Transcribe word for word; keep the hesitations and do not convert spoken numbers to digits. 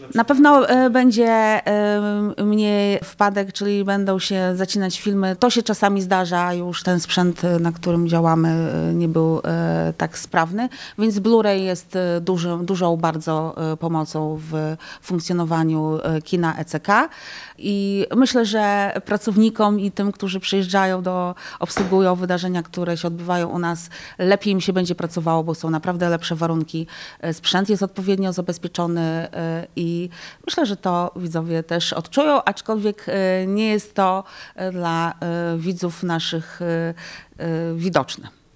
Na pewno e, będzie e, mniej wpadek, czyli będą się zacinać filmy. To się czasami zdarza, już ten sprzęt, e, na którym działamy, e, nie był e, tak sprawny, więc Blu-ray jest e, duży, dużą bardzo e, pomocą w funkcjonowaniu e, kina E C K i myślę, że pracownikom i tym, którzy przyjeżdżają do, obsługują wydarzenia, które się odbywają u nas, lepiej im się będzie pracowało, bo są naprawdę lepsze warunki. E, Sprzęt jest odpowiednio zabezpieczony e, i I myślę, że to widzowie też odczują, aczkolwiek nie jest to dla widzów naszych widoczne.